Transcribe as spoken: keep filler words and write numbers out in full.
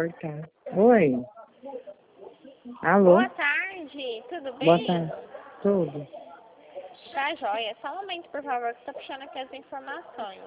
cortar. Oi. Alô? Boa tarde, tudo bem? Boa tarde. Tudo. Tá joia. Só um momento, por favor, que eu tô puxando aqui as informações.